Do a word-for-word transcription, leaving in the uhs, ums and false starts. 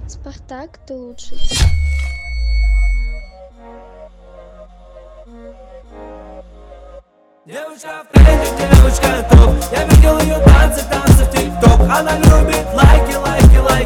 Спартак, ты лучший. Девушка в тренде, девушка топ. Я видел ее танцы, танцы в тик-ток. Она любит лайки, лайки, лайки.